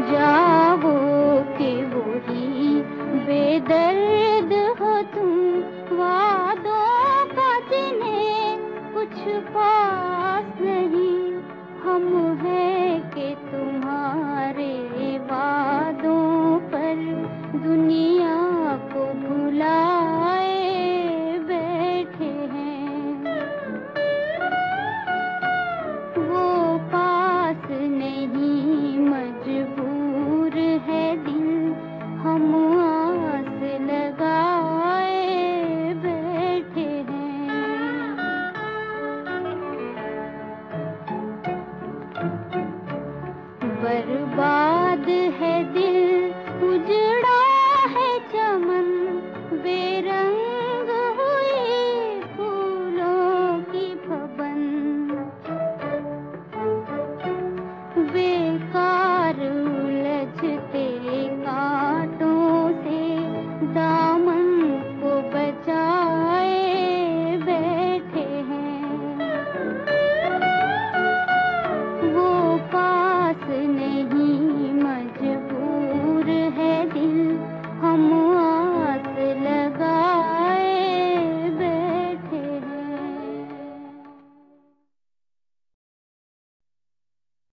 जाओ कि वही बेदर्द हो तुम, वादों का जिन्हें कुछ पास नहीं। हम हैं कि तुम्हारे वादों पर दुनिया को भुलाए बैठे हैं। वो पास नहीं मजबूर है दिल, हम आस लगाए बैठे हैं। बर्बाद है दिल, उजड़ा है चमन, बेरंग हुई फूलों की भवन। बेकार उलझते कांटों से दाम